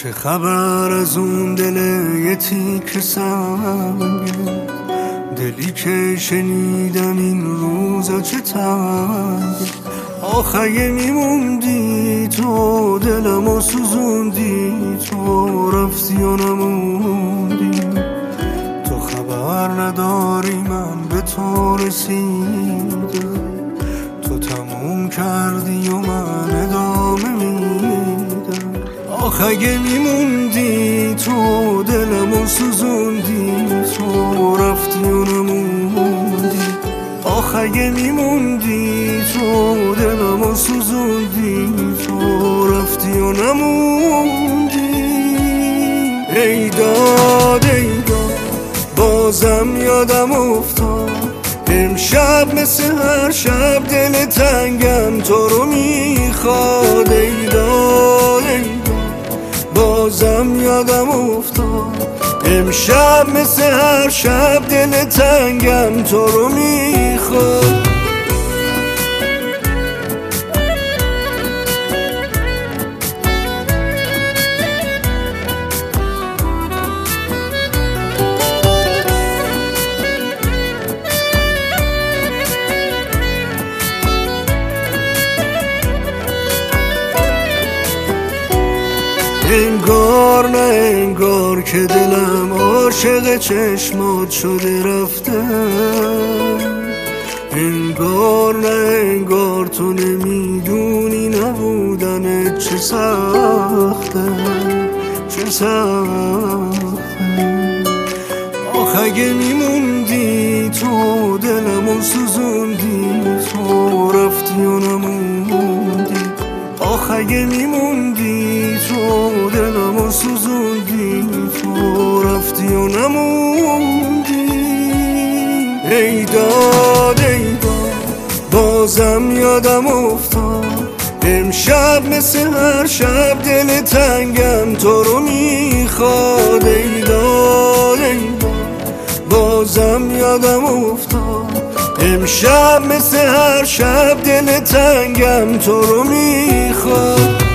چه خبر از اون دل یه تیک سنگه، دلی که شنیدم این روزا چه تنگه. آخه میموندی تو دلمو سوزوندی، تو رفتی و نموندی. تو خبر نداری من به تو رسیدم، تو تموم کردی و من ادامه میدم. آخه میموندی تو دلمو سوزوندی، تو رفتی و نموندی. آخه میموندی تو دلمو سوزوندی، تو رفتی و نموندی. ای داد ای داد بازم یادم افتاد، امشب مثل هر شب دل تنگم تو رو میخواد. ای داد ای داد بازم یادم افتاد، امشب مثل هر شب دل تنگم تو رو میخواد. انگار نه انگار که دلم عاشق چشمات شده رفته، انگار نه انگار تو نمیدونی نبودنت چه سخته، چه سخته. آخه میموندی تو دلمو سوزوندی، تو رفتی و نموندی. آخه میموندی تو دلمو سوزوندی، تو رفتی و نموندی. ای داد ای داد بازم یادم افتاد، امشب مثل هر شب دل تنگم تو رو میخواد. ای داد ای داد بازم یادم افتاد، امشب مثل هر شب دل تنگم تو رو میخواد.